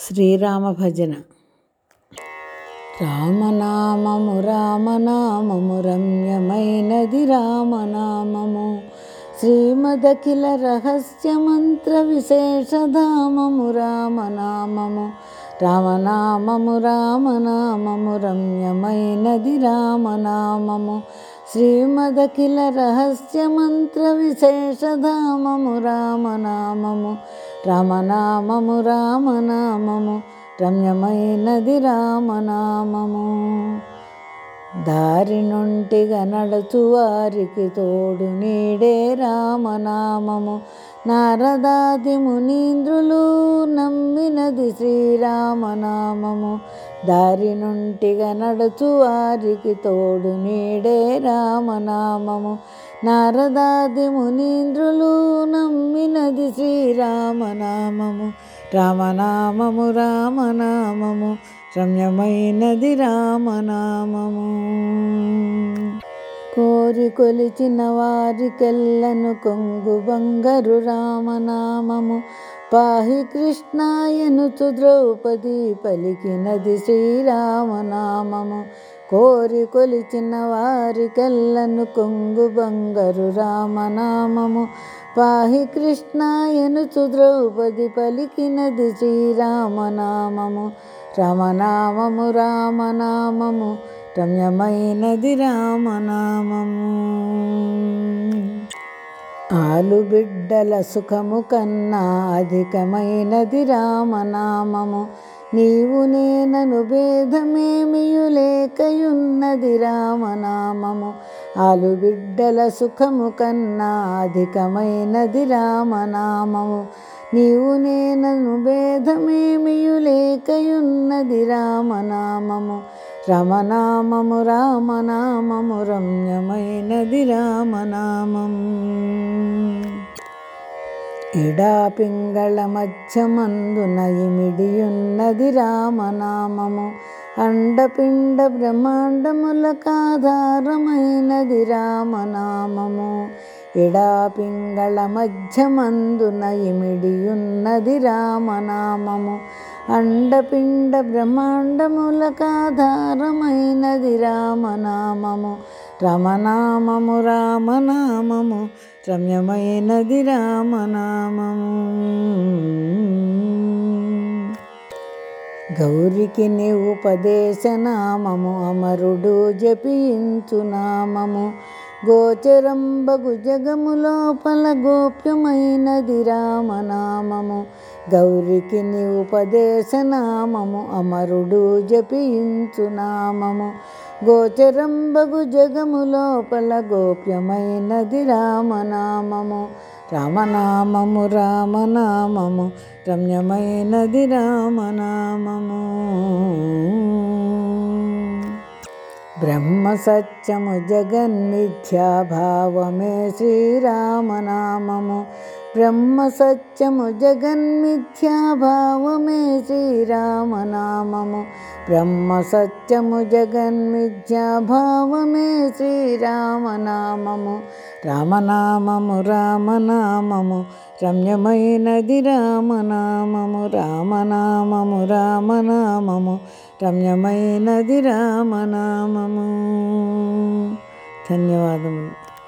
శ్రీరామ భజన. రామనామము రామనామము రమ్యమైనది రామనామము, శ్రీమదఖిల రహస్య మంత్ర విశేషధామము రామనామము. రామనామము రామనామము రమ్యమైనది రామనామము, శ్రీమదఖిల రహస్య మంత్ర విశేషధామము రామనామము. రామనామము రామనామము రమ్యమైనది రామనామము. దారి నుంటిగా నడుచు వారికి తోడు నీడే రామనామము, నారదాది మునీంద్రులు నమ్మినది శ్రీరామనామము. దారి నుంటిగా నడుచు వారికి తోడు నీడే రామనామము, నారదాది మునీంద్రులు నమ్మినది శ్రీరామనామము. రామనామము రామనామము రమ్యమైనది రామనామము. కోరి కొలిచిన వారికెల్లను కొంగు బంగారు రామనామము, పాహి కృష్ణాయనుచు ద్రౌపది పలికినది శ్రీరామనామము. కోరి కొలిచిన వారికెల్లను కొంగు బంగారు రామనామము, పాహి కృష్ణాయనుచు ద్రౌపది పలికినది శ్రీరామనామము. రామనామము రామనామము రమ్యమైనది రామనామము. ఆలుబిడ్డల సుఖము కన్నా అధికమైనది రామనామము, నీవు నేనను భేదమేమియు లేకయున్నది రామనామము. ఆలుబిడ్డల సుఖము కన్నా అధికమైనది రామనామము, నీవు నేనను భేదమేమియు లేకయున్నది రామనామము. రామనామము రామనామము రమ్యమైనది రామనామము. ఎడా పింగళ మధ్యమందున ఇమిడియున్నది రామనామము, అండపిండ బ్రహ్మాండములకాధారమైనది రామనామము. ఎడా పింగళ మధ్యమందున ఇమిడియున్నది రామనామము, అండపిండ బ్రహ్మాండములకాధారమైనది రామనామము. రామనామము రామనామము రమ్యమైనది రామనామము. గౌరికి నీవు ఉపదేశనామము, అమరుడు జపించు నామము, గోచరంబగు జగము లోపల గోప్యమైనది రామనామము. గౌరికి నీ ఉపదేశనామము, అమరుడు జపించు నామము, గోచరంబగు జగము లోపల గోప్యమైనది రామనామము. రామనామము రామనామము రమ్యమైనది రామనామము. బ్రహ్మ సత్యము జగన్మిథ్యాభావమే శ్రీరామనామము, బ్రహ్మ సత్యము జగన్మిథ్యాభావమే శ్రీరామనామము. బ్రహ్మ సత్యము జగన్మిథ్యాభావమే శ్రీరామనామము. రామనామము రామనామము రమ్యమైనది రామనామము. రామనామము రామనామము రమ్యమైనది రామనామము. ధన్యవాదములు.